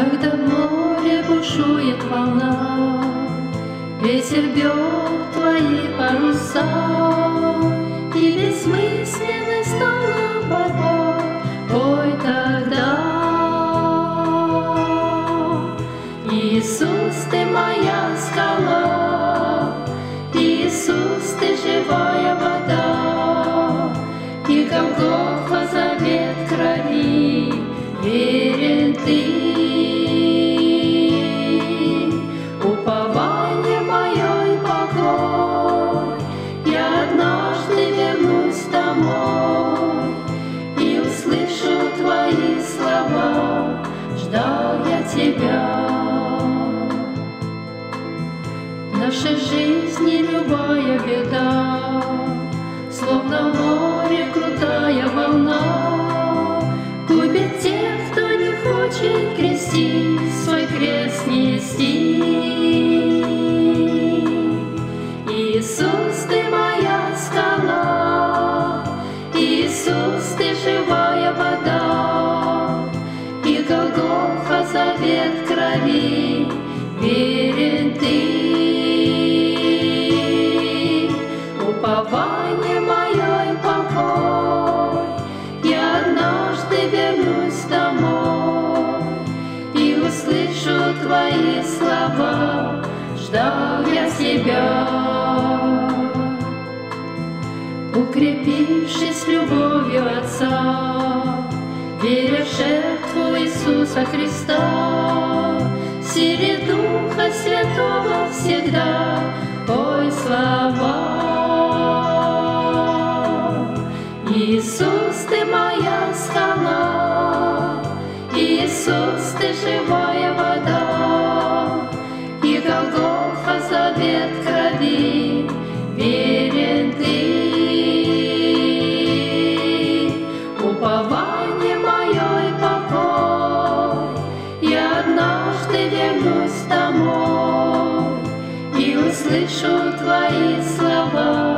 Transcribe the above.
Когда в море бушует волна, ветер бьет твои паруса, и бессмысленной стала борьба, ой, тогда Иисус, ты моя скала, Иисус, ты живая вода, и Голгофа завет крови, верен ты. Упование мое и покой, я однажды вернусь домой и услышу твои слова, ждал я тебя. В нашей жизни любая беда, словно море крутая волна, губит тех, кто не хочет крестить, свой крест нести. Иисус, ты моя скала, Иисус, ты живая вода, и Голгофа завет крови, верен ты. Упование мое и покой, я однажды вернусь домой и услышу твои слова, ждал я тебя. Укрепившись любовью Отца, веря в жертву Иисуса Христа, в силе Духа Святого всегда, ой, слава. Иисус, ты моя скала, Иисус, ты живая вода, и Голгофа завет крови, верен ты. Упование мое и покой, я однажды вернусь домой и услышу твои слова,